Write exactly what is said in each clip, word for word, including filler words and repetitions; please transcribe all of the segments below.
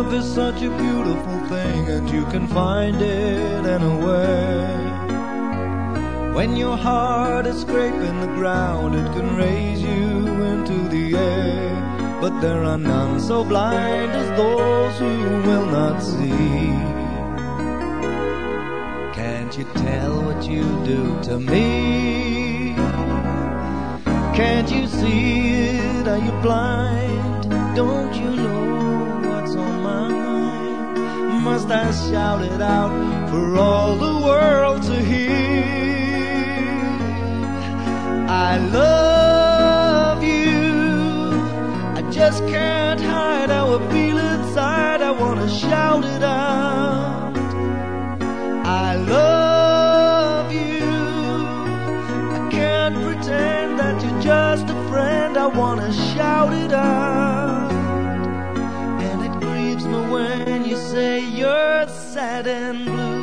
Love is such a beautiful thing, and you can find it anywhere. When your heart is scraping the ground, it can raise you into the air. But there are none so blind as those who will not see. Can't you tell what you do to me? Can't you see it? Are you blind? Don't you know what's on my mind? Must I shout it out for all the world to hear? I love you, I just can't hide how I feel inside. I wanna shout it out. I love you, I can't pretend that you're just a friend. I wanna shout it out. And it grieves me when you say you're sad and blue,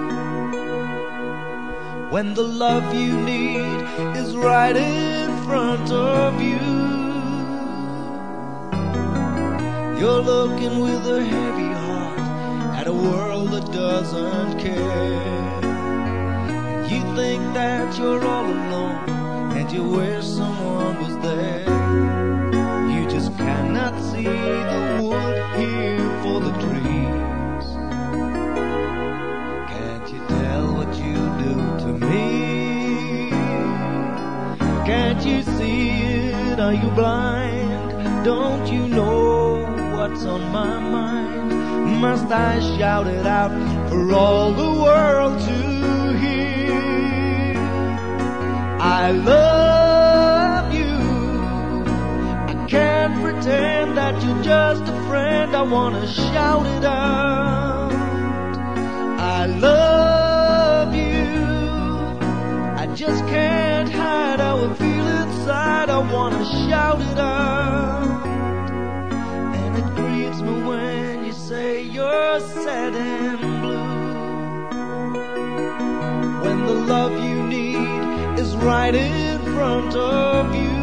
when the love you need is right in front of you. You're looking with a heavy heart at a world that doesn't care. You think that you're all alone, and you wish someone was there. You just cannot see the wood here for the trees. Can't you tell what you do to me? Can't you see it? Are you blind? Don't you know what's on my mind? Must I shout it out for all the world to hear? I love you, I can't pretend that you're just a friend. I wanna shout it out. I love you, I just can't hide how I feel inside. I wanna shout it out. And it grieves me when you say you're sad and blue, when the love you need is right in front of you.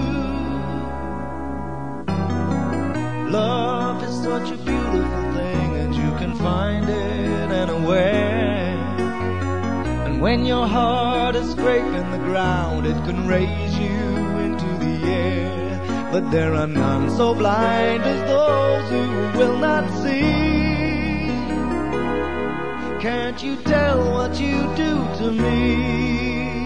Love is such a beautiful thing, and you can find it anywhere. And when your heart is scraping the ground, it can raise you into the air. But there are none so blind as those who will not see. Can't you tell what you do to me?